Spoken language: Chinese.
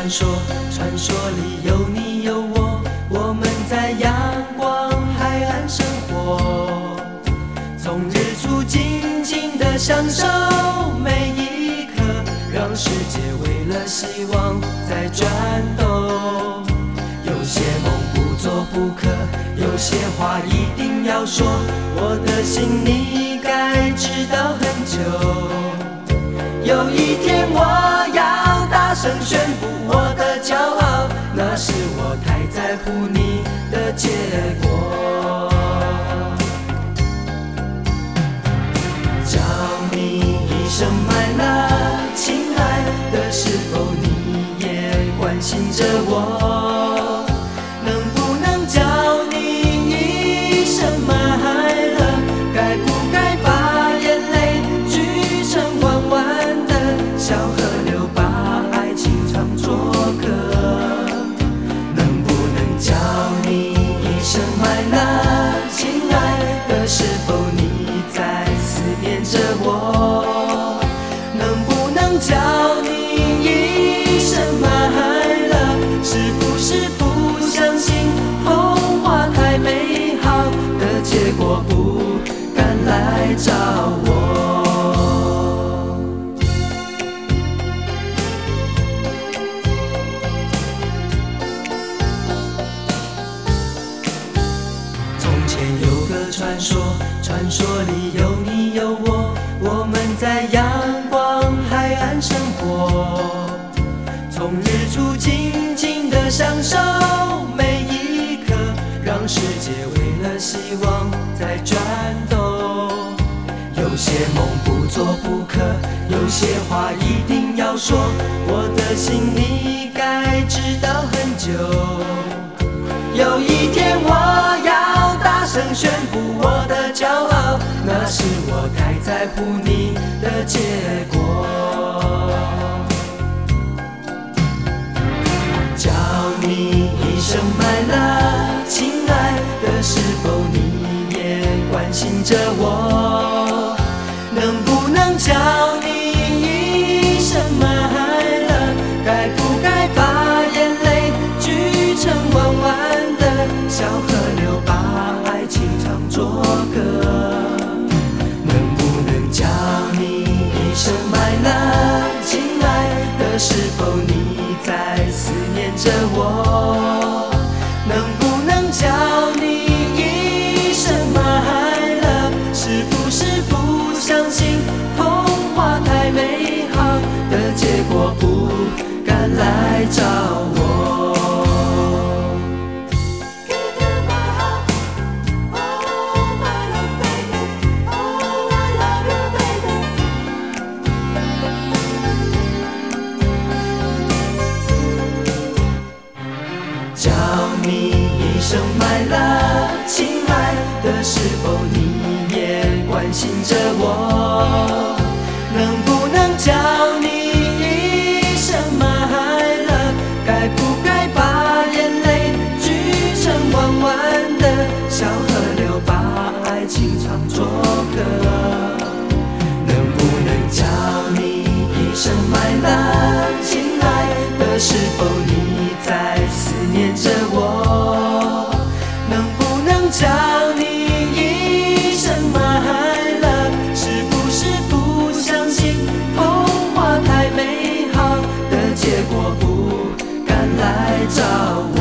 传说，传说里有你有我，我们在阳光海岸生活。从日出静静地享受每一刻，让世界为了希望在转动。有些梦不做不可，有些话一定要说，我的心你该知道很久。有一天我要大声宣布我的骄傲，那是我太在乎你的结果。叫你一声 my love， 亲爱的，是否你也关心着我？能不能叫你一声 my love， 该不该把眼泪聚成弯弯的小河流，把爱情唱作歌？能不能叫你一声 my love， 亲爱的，是否你在思念着我？能不能叫你一声 my love， 是不是不相信童话太美好的结果，不敢来找我？从前有个传说，传说里有你有我，我们在阳光海岸生活。从日出静静地享受每一刻，让世界为了希望在转动。有些梦不做不可，有些话一定要说，我的心你该知道很久。有一天我要大声宣布我的骄傲，那是我太在乎你的结果。叫你一声 my love， 亲爱的，是否你也关心着我？能不能叫你一声 my love， 该不该把眼泪聚成弯弯的小河流，把爱情唱作歌？能不能叫你一声 my love， 亲爱的，是否你在思念着我？能不能叫你一声 my love， 是不是不相信童话太美好的结果，不敢来找我？叫你一声 my love， 亲爱的，是否你也关心着我？能不能叫你一声 my love， 该不该把眼泪聚成弯弯的小河流，把爱情唱作歌？能不能叫你一声 my love， 亲爱的，是否你在思念着我？能不能叫你一声 my love， 是不是不相信童话太美好的结果，不敢来找我？